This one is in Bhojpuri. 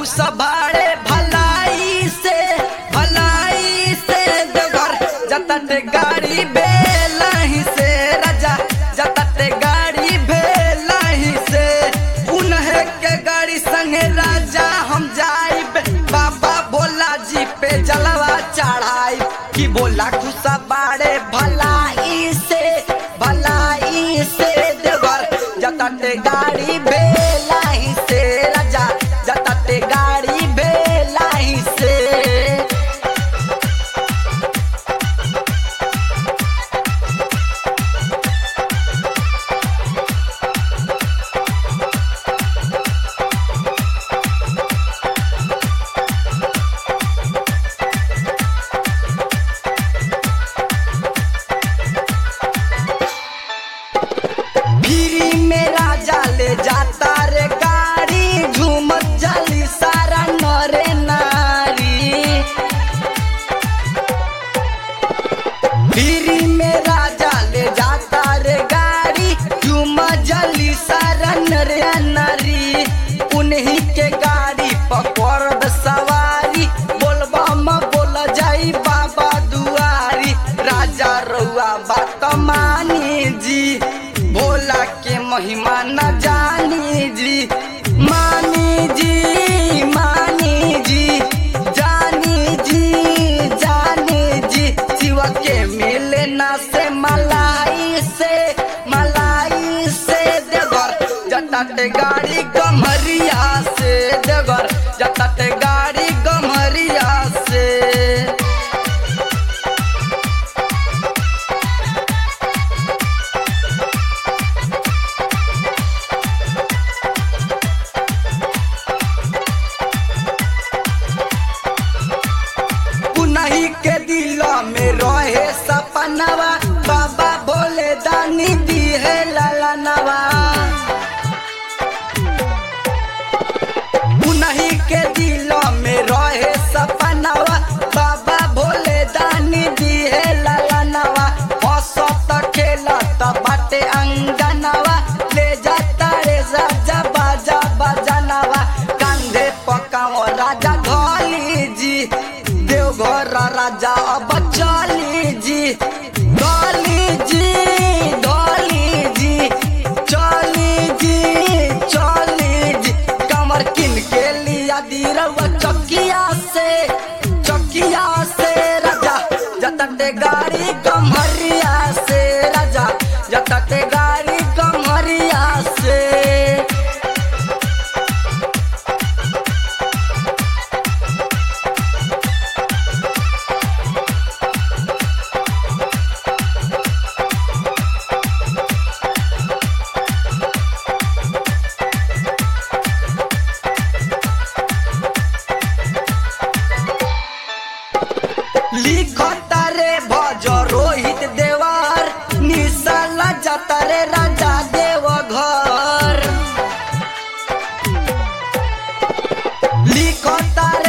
सभाड़े भलाई से देवर जतट गाड़ी बेलही से राजा जतट गाड़ी बेलही से उन्हें के गाड़ी संगे राजा हम जाइब बाबा भोला जी पे जलवा चढ़ाई कि बोला खुशा बाड़े भलाई से देवर जतट गाड़ी बेलही से राजा जतट गाड़ी बेलही से जाता रे गाड़ी झूमत जली सारा नरे नारी फिरी में राजा ले जाता रे गाड़ी झूमत जली सारा नरे नारी उन्हीं के गाड़ी पकड़ सवारी बोलबा म बोल जाई बाबा दुआरी राजा रउआ बात मानी जी भोला के महिमा न जानी जी मानी जी जानी जी शिव के मिले ना से मलाई से देवर जतट गाड़ी गमरिया से देवर जतट गाड़ी गमरिया से नहीं के दिल में रहे सपनवा बाबा भोले दानी दी है ललनवा नहीं के दिल में रहे सपनवा बाबा भोले दानी दी है ललनवा हंसत खेलत बाटे अंगनवा ले जाता रे राजा बाजा बजनवा कंधे पकाओ राजा धोली जी देवघर राजा अब चली जी कमर किन के लिया दीरवा चकिया से राजा जतट गाड़ी गमरिया से राजा जतट गाड़ी गमरिया से लिखता रे भज रोहित देवर निशाला जाता रे राजा देवघर लिखता रे